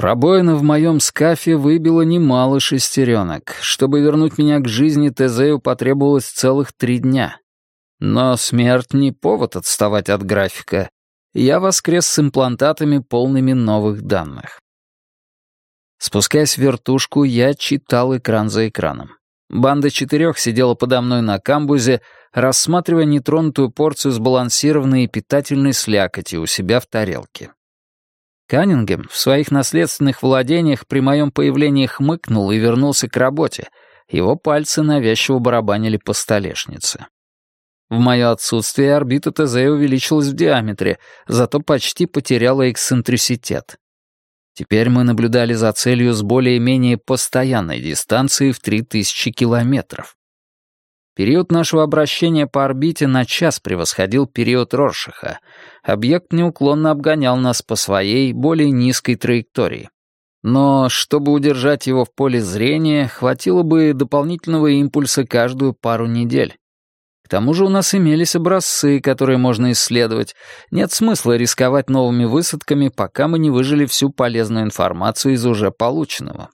Пробоина в моем скафе выбила немало шестеренок. Чтобы вернуть меня к жизни, Тезею потребовалось целых 3 дня. Но смерть не повод отставать от графика. Я воскрес с имплантатами, полными новых данных. Спускаясь в вертушку, я читал экран за экраном. Банда 4 сидела подо мной на камбузе, рассматривая нетронутую порцию сбалансированной и питательной слякоти у себя в тарелке. Каннингем в своих наследственных владениях при моем появлении хмыкнул и вернулся к работе. Его пальцы навязчиво барабанили по столешнице. В мое отсутствие орбита Тезея увеличилась в диаметре, зато почти потеряла эксцентриситет. Теперь мы наблюдали за целью с более-менее постоянной дистанцией в 3000 километров. Период нашего обращения по орбите на час превосходил период Роршаха. Объект неуклонно обгонял нас по своей, более низкой траектории. Но, чтобы удержать его в поле зрения, хватило бы дополнительного импульса каждую пару недель. К тому же у нас имелись образцы, которые можно исследовать. Нет смысла рисковать новыми высадками, пока мы не выжили всю полезную информацию из уже полученного.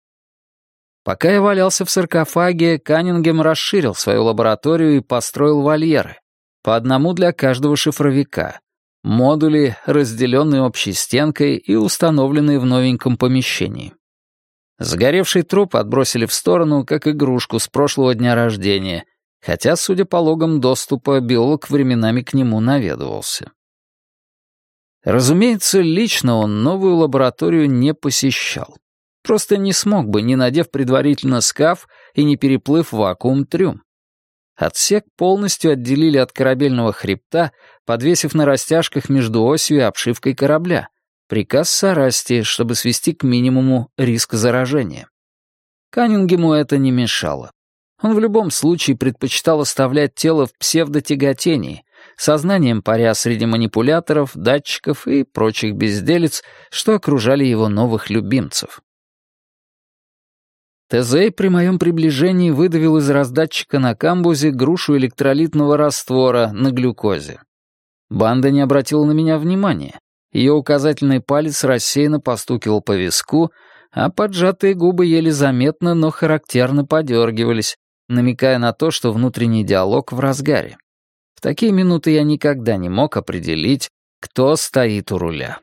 Пока я валялся в саркофаге, Каннингем расширил свою лабораторию и построил вольеры. По одному для каждого шифровика. Модули, разделенные общей стенкой и установленные в новеньком помещении. Сгоревший труп отбросили в сторону, как игрушку с прошлого дня рождения, хотя, судя по логам доступа, биолог временами к нему наведывался. Разумеется, лично он новую лабораторию не посещал. Просто не смог бы, не надев предварительно скаф и не переплыв в вакуум-трюм. Отсек полностью отделили от корабельного хребта, подвесив на растяжках между осью и обшивкой корабля. Приказ Сарасти, чтобы свести к минимуму риск заражения. Каннингему это не мешало. Он в любом случае предпочитал оставлять тело в псевдотяготении, сознанием паря среди манипуляторов, датчиков и прочих безделиц, что окружали его новых любимцев. Тезей при моем приближении выдавил из раздатчика на камбузе грушу электролитного раствора на глюкозе. Банда не обратила на меня внимания. Ее указательный палец рассеянно постукивал по виску, а поджатые губы еле заметно, но характерно подергивались, намекая на то, что внутренний диалог в разгаре. В такие минуты я никогда не мог определить, кто стоит у руля.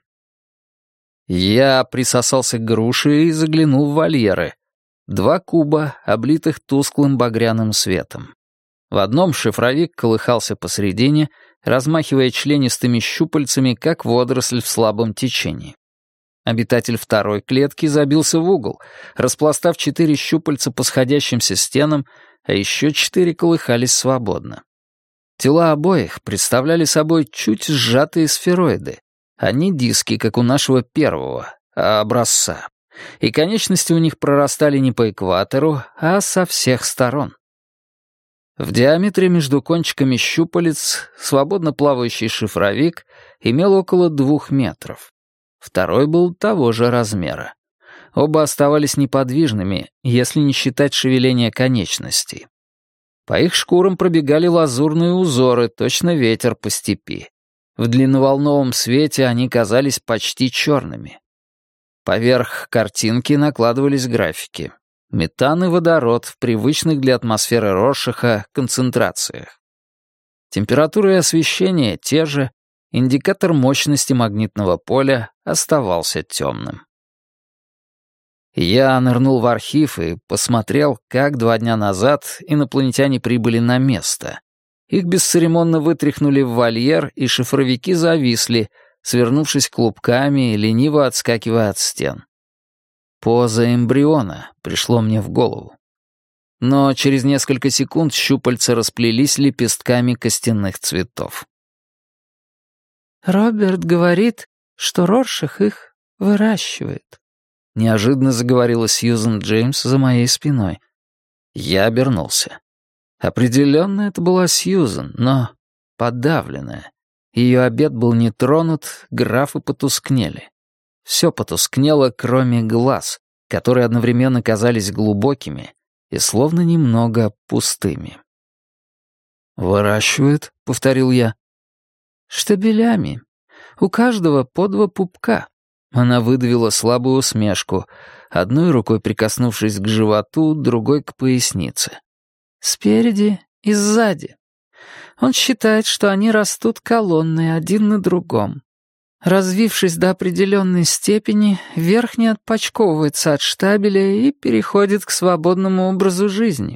Я присосался к груше и заглянул в вольеры. 2 куба, облитых тусклым багряным светом. В одном шифровик колыхался посредине, размахивая членистыми щупальцами, как водоросль в слабом течении. Обитатель второй клетки забился в угол, распластав 4 щупальца по сходящимся стенам, а еще 4 колыхались свободно. Тела обоих представляли собой чуть сжатые сфероиды, а не диски, как у нашего первого образца. И конечности у них прорастали не по экватору, а со всех сторон. В диаметре между кончиками щупалец свободно плавающий шифровик имел около 2 метров. Второй был того же размера. Оба оставались неподвижными, если не считать шевеления конечностей. По их шкурам пробегали лазурные узоры, точно ветер по степи. В длинноволновом свете они казались почти черными. Поверх картинки накладывались графики. Метан и водород в привычных для атмосферы Роршаха концентрациях. Температура и освещение те же, индикатор мощности магнитного поля оставался темным. Я нырнул в архив и посмотрел, как 2 дня назад инопланетяне прибыли на место. Их бесцеремонно вытряхнули в вольер, и шифровики зависли, свернувшись клубками и лениво отскакивая от стен. Поза эмбриона пришло мне в голову. Но через несколько секунд щупальца расплелись лепестками костяных цветов. «Роберт говорит, что Роршах их выращивает», — неожиданно заговорила Сьюзен Джеймс за моей спиной. Я обернулся. Определенно это была Сьюзен, но подавленная. Ее обед был не тронут, графы потускнели. Все потускнело, кроме глаз, которые одновременно казались глубокими и словно немного пустыми. «Выращивает?» — повторил я. «Штабелями. У каждого по 2 пупка. Она выдавила слабую усмешку, одной рукой прикоснувшись к животу, другой к пояснице. Спереди и сзади. Он считает, что они растут колонной один на другом. Развившись до определенной степени, верхний отпочковывается от штабеля и переходит к свободному образу жизни.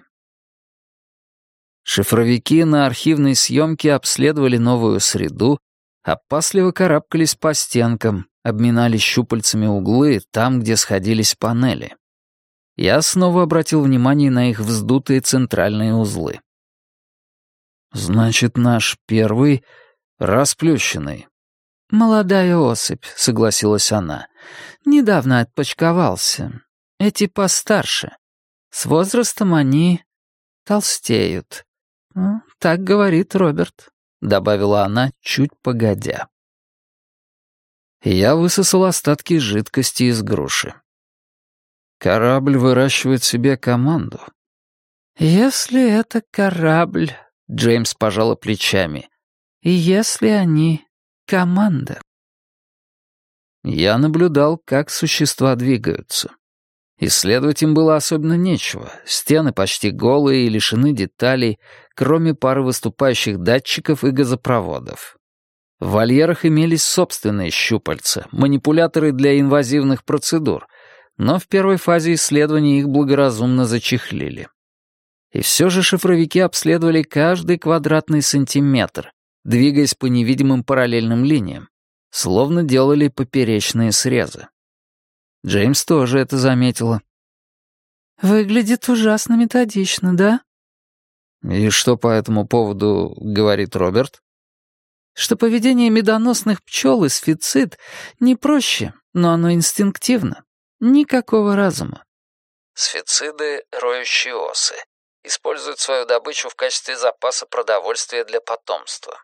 Шифровики на архивной съемке обследовали новую среду, опасливо карабкались по стенкам, обминали щупальцами углы там, где сходились панели. Я снова обратил внимание на их вздутые центральные узлы. «Значит, наш первый расплющенный». «Молодая особь», — согласилась она. «Недавно отпочковался. Эти постарше. С возрастом они толстеют. Ну, так говорит Роберт», — добавила она чуть погодя. Я высосал остатки жидкости из груши. «Корабль выращивает себе команду». «Если это корабль», — Джеймс пожала плечами, «и если они команда». Я наблюдал, как существа двигаются. Исследовать им было особенно нечего. Стены почти голые и лишены деталей, кроме пары выступающих датчиков и газопроводов. В вольерах имелись собственные щупальца, манипуляторы для инвазивных процедур, но в первой фазе исследования их благоразумно зачехлили. И все же шифровики обследовали каждый квадратный сантиметр, двигаясь по невидимым параллельным линиям, словно делали поперечные срезы. Джеймс тоже это заметила. «Выглядит ужасно методично, да?» «И что по этому поводу говорит Роберт?» «Что поведение медоносных пчел и сфицид не проще, но оно инстинктивно. Никакого разума». Сфициды — роющие осы. Используют свою добычу в качестве запаса продовольствия для потомства.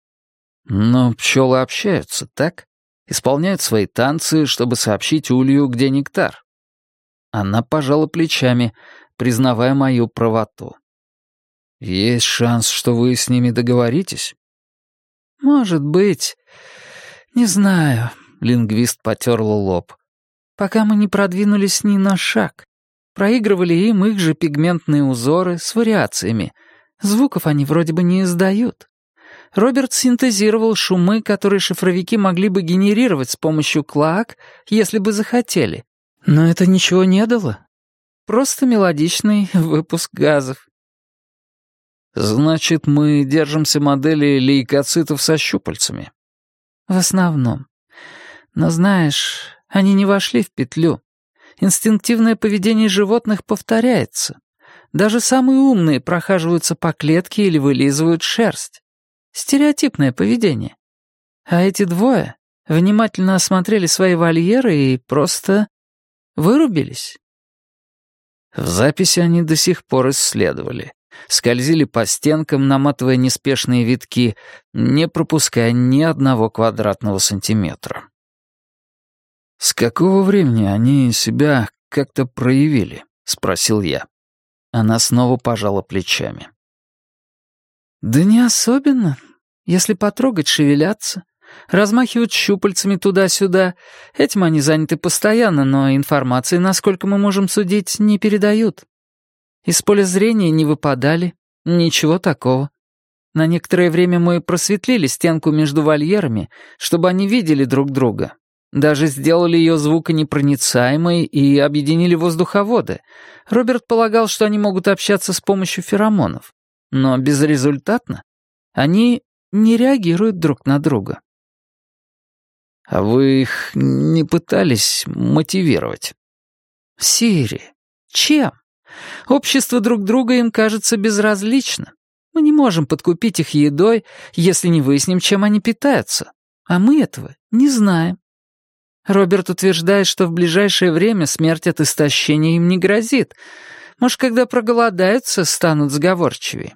Но пчелы общаются, так? Исполняют свои танцы, чтобы сообщить улью, где нектар. Она пожала плечами, признавая мою правоту. Есть шанс, что вы с ними договоритесь? «Может быть. Не знаю», — лингвист потерла лоб. «Пока мы не продвинулись ни на шаг. Проигрывали им их же пигментные узоры с вариациями. Звуков они вроде бы не издают. Роберт синтезировал шумы, которые шифровики могли бы генерировать с помощью клоак, если бы захотели. Но это ничего не дало. Просто мелодичный выпуск газов». «Значит, мы держимся модели лейкоцитов со щупальцами?» «В основном. Но знаешь, они не вошли в петлю. Инстинктивное поведение животных повторяется. Даже самые умные прохаживаются по клетке или вылизывают шерсть. Стереотипное поведение. А эти двое внимательно осмотрели свои вольеры и просто вырубились». В записи они до сих пор исследовали. Скользили по стенкам, наматывая неспешные витки, не пропуская ни одного квадратного сантиметра. «С какого времени они себя как-то проявили?» — спросил я. Она снова пожала плечами. «Да не особенно. Если потрогать, шевелятся. Размахивают щупальцами туда-сюда. Этим они заняты постоянно, но информации, насколько мы можем судить, не передают. Из поля зрения не выпадали. Ничего такого. На некоторое время мы просветлили стенку между вольерами, чтобы они видели друг друга. Даже сделали ее звуконепроницаемой и объединили воздуховоды. Роберт полагал, что они могут общаться с помощью феромонов. Но безрезультатно. Они не реагируют друг на друга». «А вы их не пытались мотивировать?» «Сири, чем? Общество друг друга им кажется безразлично. Мы не можем подкупить их едой, если не выясним, чем они питаются. А мы этого не знаем. Роберт утверждает, что в ближайшее время смерть от истощения им не грозит. Может, когда проголодаются, станут сговорчивее».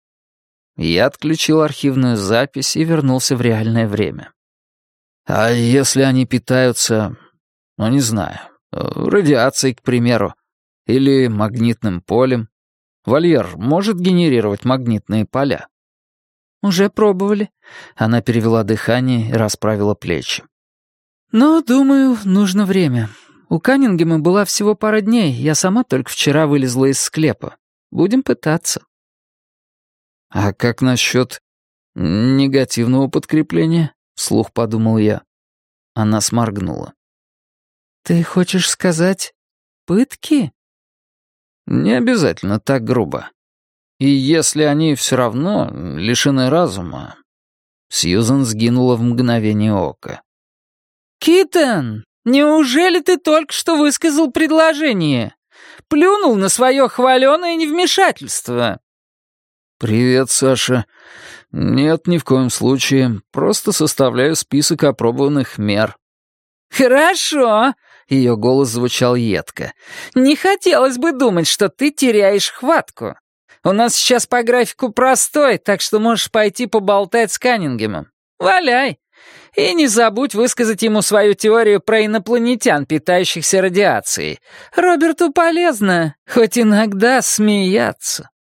Я отключил архивную запись и вернулся в реальное время. «А если они питаются, ну, не знаю, радиацией, к примеру, или магнитным полем? Вольер может генерировать магнитные поля?» «Уже пробовали». Она перевела дыхание и расправила плечи. Но, думаю, нужно время. У Каннингема была всего пара дней, я сама только вчера вылезла из склепа. Будем пытаться. А как насчет негативного подкрепления? Вслух подумал я. Она сморгнула. Ты хочешь сказать пытки? Не обязательно так грубо. И если они все равно лишены разума... Сьюзан сгинула в мгновение ока. «Киттен, неужели ты только что высказал предложение? Плюнул на свое хваленое невмешательство?» «Привет, Саша. Нет, ни в коем случае. Просто составляю список опробованных мер». «Хорошо», — ее голос звучал едко. «Не хотелось бы думать, что ты теряешь хватку. У нас сейчас по графику простой, так что можешь пойти поболтать с Каннингемом. Валяй. И не забудь высказать ему свою теорию про инопланетян, питающихся радиацией. Роберту полезно хоть иногда смеяться».